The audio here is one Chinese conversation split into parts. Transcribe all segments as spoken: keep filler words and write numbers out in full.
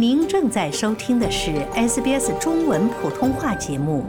您正在收听的是 S B S 中文普通话节目。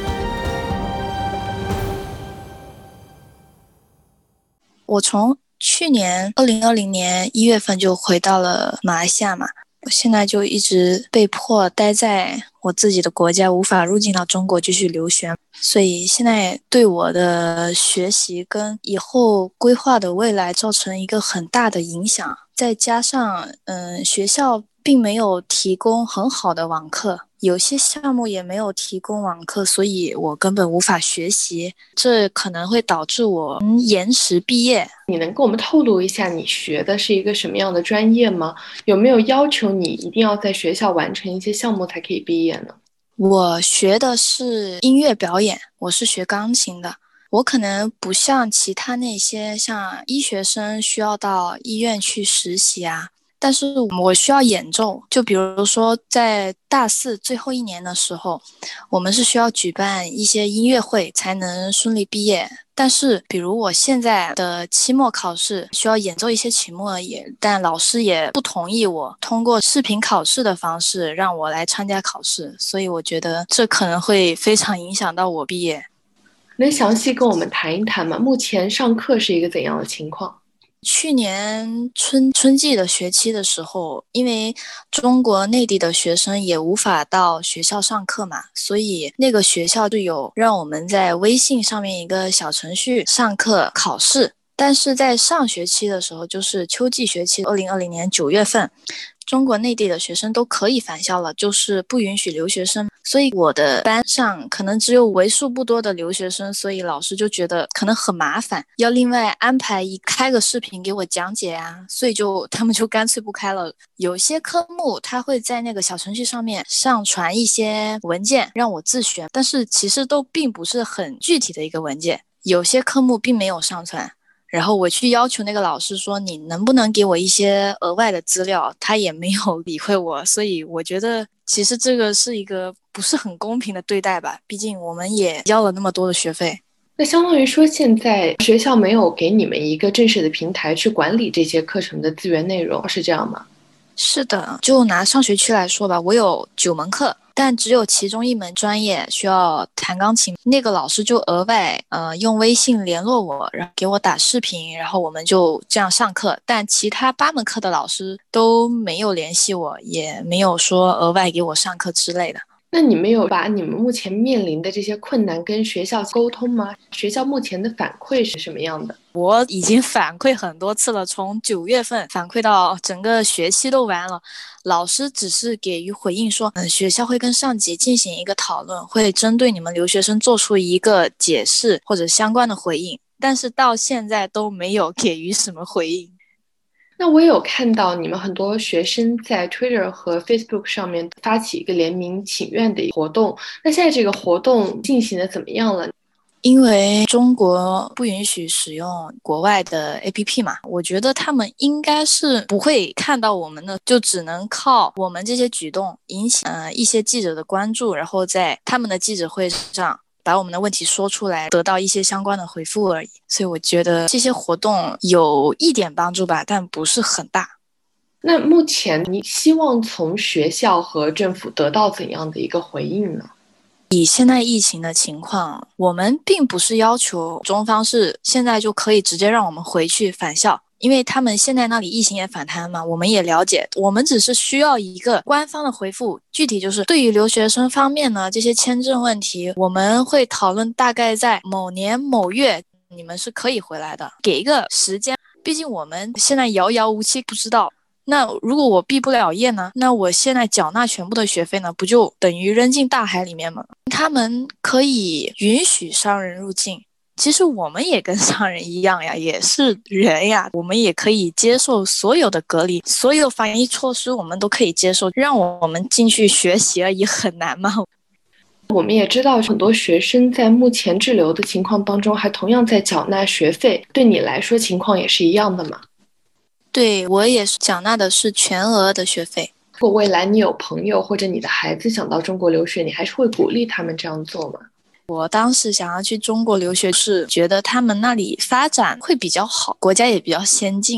我从去年二零二零年一月份就回到了马来西亚嘛，我现在就一直被迫待在我自己的国家，无法入境到中国继续留学，所以现在对我的学习跟以后规划的未来造成一个很大的影响。再加上嗯，学校并没有提供很好的网课，有些项目也没有提供网课，所以我根本无法学习，这可能会导致我延迟毕业。 你能跟我们透露一下你学的是一个什么样的专业吗？有没有要求你一定要在学校完成一些项目才可以毕业呢？ 我学的是音乐表演，我是学钢琴的。我可能不像其他那些像医学生需要到医院去实习啊，但是我需要演奏。就比如说在大四最后一年的时候，我们是需要举办一些音乐会才能顺利毕业。但是比如我现在的期末考试需要演奏一些曲目而已，但老师也不同意我通过视频考试的方式让我来参加考试，所以我觉得这可能会非常影响到我毕业。 能详细跟我们谈一谈吗？目前上课是一个怎样的情况？ 去年春春季的学期的时候，因为中国内地的学生也无法到学校上课嘛，所以那个学校就有让我们在微信上面一个小程序上课考试。但是在上学期的时候，就是秋季学期二零二零年九月份，中国内地的学生都可以返校了，就是不允许留学生，所以我的班上可能只有为数不多的留学生，所以老师就觉得可能很麻烦，要另外安排一开个视频给我讲解啊，所以就他们就干脆不开了。有些科目他会在那个小程序上面上传一些文件让我自学，但是其实都并不是很具体的一个文件，有些科目并没有上传。然后我去要求那个老师说你能不能给我一些额外的资料，他也没有理会我，所以我觉得其实这个是一个不是很公平的对待吧，毕竟我们也交了那么多的学费。 那相当于说现在学校没有给你们一个正式的平台去管理这些课程的资源内容，是这样吗？ 是的，就拿上学期来说吧，我有九门课，但只有其中一门专业需要弹钢琴，那个老师就额外呃用微信联络我，然后给我打视频，然后我们就这样上课。但其他八门课的老师都没有联系我，也没有说额外给我上课之类的。 那你们有把你们目前面临的这些困难跟学校沟通吗？学校目前的反馈是什么样的？ 我已经反馈很多次了，从九月份反馈到整个学期都完了，老师只是给予回应说，嗯，学校会跟上级进行一个讨论，会针对你们留学生做出一个解释或者相关的回应，但是到现在都没有给予什么回应。 那我有看到你们很多学生在 Twitter 和 Facebook 上面发起一个联名请愿的活动，那现在这个活动进行的怎么样了？ 因为中国不允许使用国外的 A P P 嘛，我觉得他们应该是不会看到我们的，就只能靠我们这些举动引起呃一些记者的关注，然后在他们的记者会上把我们的问题说出来，得到一些相关的回复而已。所以我觉得这些活动有一点帮助吧，但不是很大。 那目前你希望从学校和政府得到怎样的一个回应呢？ 以现在疫情的情况，我们并不是要求中方是现在就可以直接让我们回去返校，因为他们现在那里疫情也反弹嘛，我们也了解，我们只是需要一个官方的回复。具体就是对于留学生方面呢，这些签证问题我们会讨论，大概在某年某月你们是可以回来的，给一个时间，毕竟我们现在遥遥无期，不知道那如果我毕不了业呢？那我现在缴纳全部的学费呢，不就等于扔进大海里面吗？他们可以允许商人入境，其实我们也跟商人一样呀，也是人呀，我们也可以接受所有的隔离，所有防疫措施我们都可以接受，让我们进去学习而已，很难吗？ 我们也知道很多学生在目前滞留的情况当中还同样在缴纳学费，对你来说情况也是一样的吗？ 对，我也是缴纳的是全额的学费。 如果未来你有朋友或者你的孩子想到中国留学，你还是会鼓励他们这样做吗？ 我当时想要去中国留学，是觉得他们那里发展会比较好，国家也比较先进。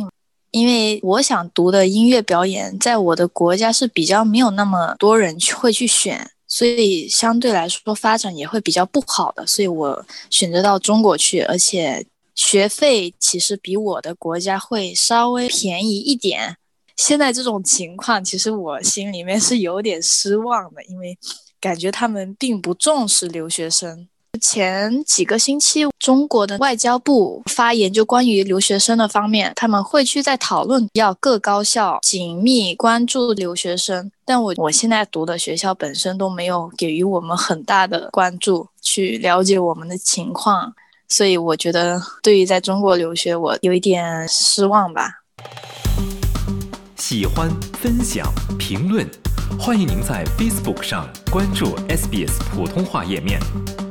因为我想读的音乐表演在我的国家是比较没有那么多人去会去选，所以相对来说发展也会比较不好的，所以我选择到中国去，而且学费其实比我的国家会稍微便宜一点。现在这种情况其实我心里面是有点失望的，因为感觉他们并不重视留学生。前几个星期中国的外交部发言，就关于留学生的方面，他们会去在讨论要各高校紧密关注留学生，但我我现在读的学校本身都没有给予我们很大的关注去了解我们的情况，所以我觉得对于在中国留学我有一点失望吧。 喜欢、分享、评论，欢迎您在 Facebook 上关注 S B S 普通话页面。